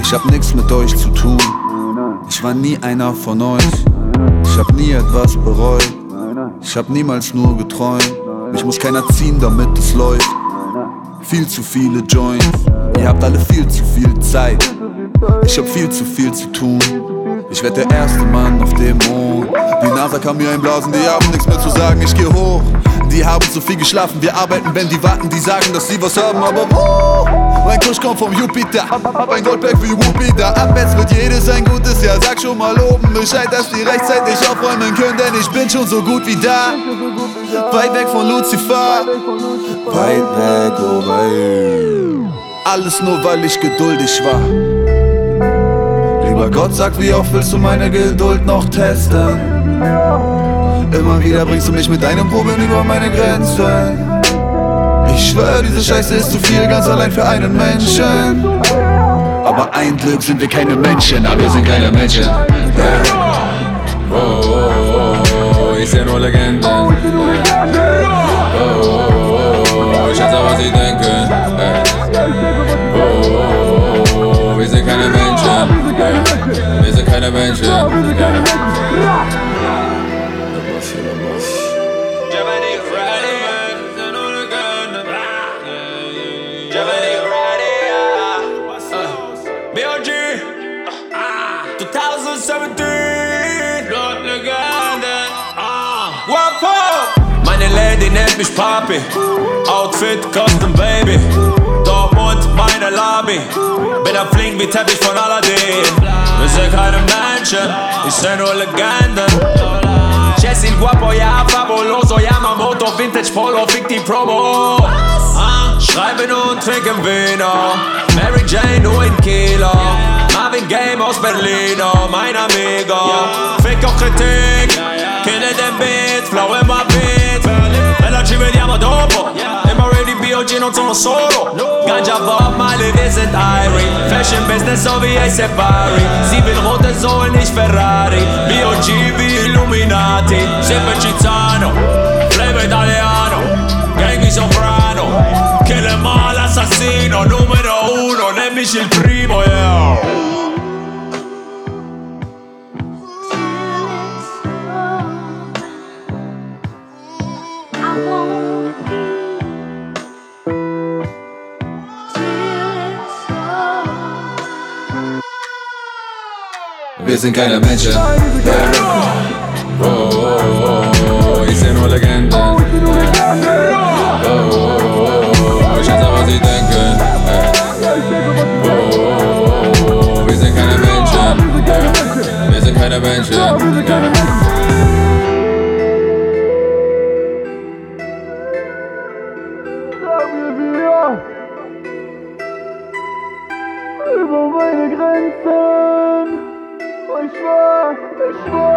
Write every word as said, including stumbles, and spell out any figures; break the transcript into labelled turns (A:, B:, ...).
A: Ich hab nix mit euch zu tun. Ich war nie einer von euch. Ich hab nie etwas bereut. Ich hab niemals nur geträumt. Mich muss keiner ziehen, damit es läuft. Viel zu viele Joints. Ihr habt alle viel zu viel Zeit. Ich hab viel zu viel zu tun. Ich werd der erste Mann auf dem Mond. Die NASA kann mir einblasen, die haben nichts mehr zu sagen, ich geh hoch. Die haben zu viel geschlafen, wir arbeiten, wenn die warten, die sagen, dass sie was haben, aber wo? Mein Kusch kommt vom Jupiter, hab ein Goldberg wie Whoopi da. Abwärts wird jedes ein gutes Jahr, sag schon mal oben Bescheid, dass die rechtzeitig aufräumen können, denn ich bin schon so gut wie da. Weit weg von Lucifer, weit weg, oh weit. Alles nur, weil ich geduldig war. Lieber Gott, sag, wie oft willst du meine Geduld noch testen? Immer wieder bringst du mich mit deinen Proben über meine Grenzen. Ich schwör, diese Scheiße ist zu viel, ganz allein für einen Menschen. Aber ein Glück sind wir keine Menschen, aber wir sind keine Menschen. Yeah.
B: Oh, oh, oh, oh, ich seh nur Legenden. Oh, oh, oh, ich schätze, was sie denken. Oh, oh, oh, wir sind keine Menschen. Wir sind keine Menschen.
C: B O G twenty seventeen Blood Legende. Wap up. Meine Lady nennt mich Papi. Outfit Custom Baby. Dortmund meine Lobby. Bin am Fliegen wie Teppich von Aladdin. Wir sind keine Menschen, ich seh nur Legenden. Jesse il Guapo, ja, fabuloso, Yamamoto, Vintage Polo, fick die Promo. Ah, schreiben und trinken Vino. Mary Jane, nur in Kilo. Marvin Game aus Berlin, oh, mein Amigo. Fick auch Kritik, kenne den Beat, flow immer Beat. Bella ci vediamo dopo. Immer ready, B O G, non sono solo. Ganja Bob Marley, wir sind Irie. Fashion Business, so wie Ace Separi. Sieben rote Sohlen, nicht Ferrari. B O G wie Illuminati. Sippe Cizano, Flavor Italiano. Gangi Soprano. Kill em all, assassino. Numero uno, nenn mich il primo, yeah.
A: Wir sind keine Menschen.
B: Oh, oh, oh, ich seh nur Legenden. Oh, oh, oh, ich schätze, was sie denken. Oh, oh, oh, wir sind keine Menschen. Wir sind keine Menschen.
D: Über meine Grenzen. Ich schwör, ich schwör.